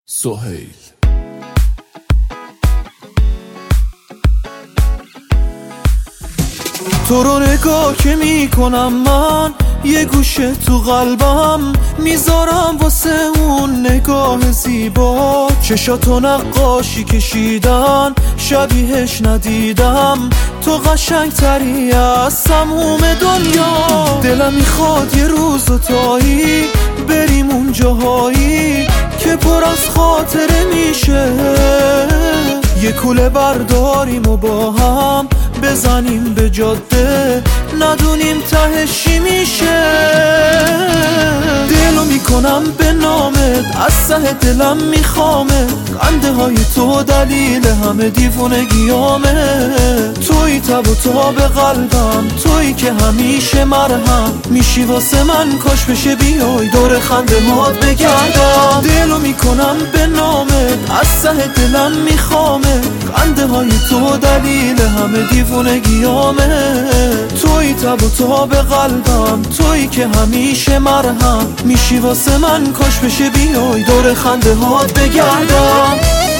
سهیل تو رو نگاه که میکنم من یه گوشه تو قلبم میذارم واسه اون نگاه زیبا. چشاتو نقاشی کشیدن شبیهش ندیدم، تو قشنگ تری از تموم دنیا. دلم میخواد یه روز دوتایی بریم اون جاهایی که پر از خاطره میشه، یه کوله برداریم و با هم بزنیم به جاده، ندونیم تهش چی میشه. دلو میکنم به نامت، از ته دلم میخوامه، خنده های تو دلیل همه دیوونگیامه. توی تب و تاب قلبم، توی که همیشه مرهم میشی واسه من، کاش بشه بیای دور خنده هات بگردم. دلو میکنم به نامت، از ته دلم میخوامه، خنده های تو دلیل همه دیوونگیامه. توی تب و تاب قلبم، توی که همیشه مرهم میشی واسه من، کاش بشه بیای دور خنده هات بگردم.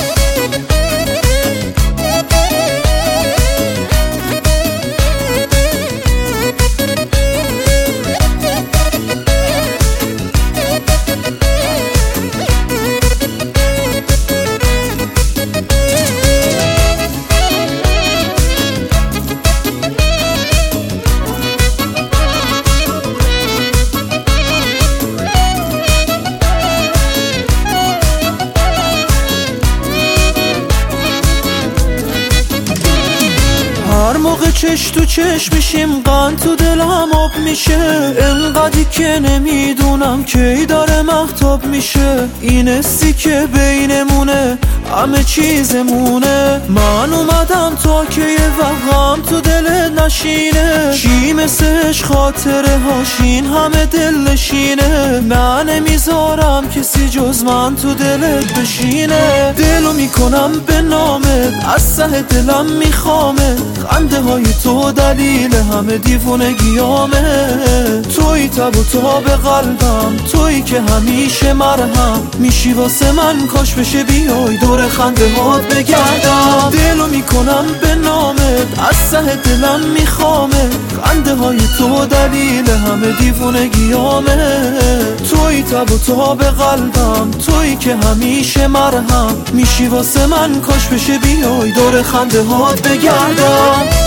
هر موقع چش تو چش میشیم قند تو دلم آب میشه، انقدری که نمیدونم کی داره مهتاب میشه. این حسی که بینمونه همه چیزمونه، من اومدم تا که یه وقم تو دلت نشینه. چی مثلش خاطره هاشین همه دل نشینه، نه نمیذارم کسی جز من تو دلت بشینه. دلو میکنم به نامت، از ته دلم میخوامه، خنده های تو دلیل همه دیوونگیامه. توی تب و تاب قلبم، توی که همیشه مرهم میشی واسه من، کاش بشه بیای دور خنده هات بگردم. دلو میکنم به نامت، از ته دلم میخوامه، خنده های تو دلیل همه دیوونگیامه. توی تب و تاب قلبم، توی که همیشه مرهم میشی واسه من، کاش بشه بیای دور خنده هات بگردم.